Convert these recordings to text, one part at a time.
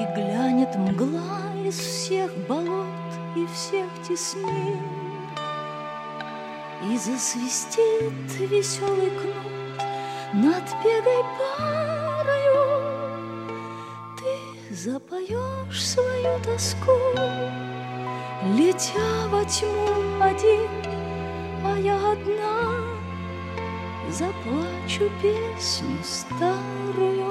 И глянет мгла из всех болот и всех теснин, и засвистит веселый кнут над пегой парою. Ты запоешь свою тоску, летя во тьму один, а я одна заплачу песню старую.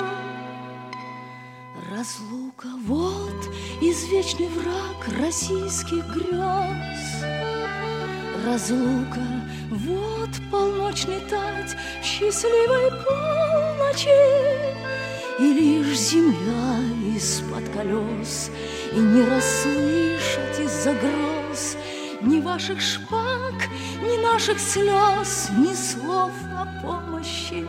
Разлука — вот извечный враг российских грез. Разлука — вот полночный тать счастливой полночи. И лишь земля из-под колес, и не расслышать из-за гроз ни ваших шпаг, ни наших слез, ни слов о помощи.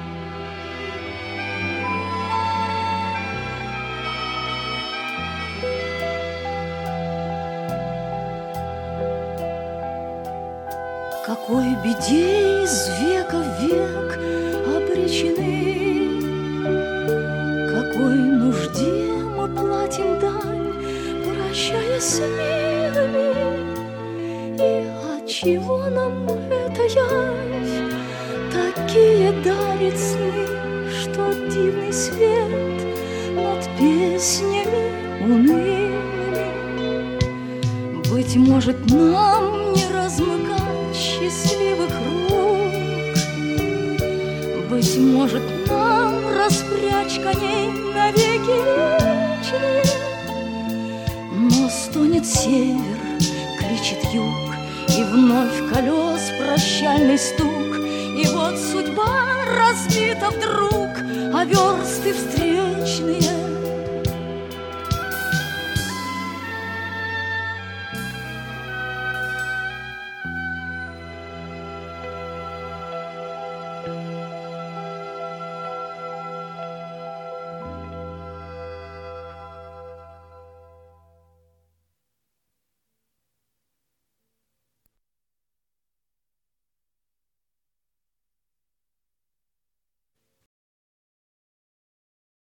Какой беде из века в век обречены, какой нужде мы платим дань, прощаясь с мирами. И отчего нам эта явь такие дарит сны, что дивный свет над песнями унылыми? Быть может, нам не размыкать счастливых рук, быть может, нам распрячь коней навеки вечные. Но стонет север, кричит юг, и вновь колес прощальный стук. И вот судьба разбита вдруг, а версты встретились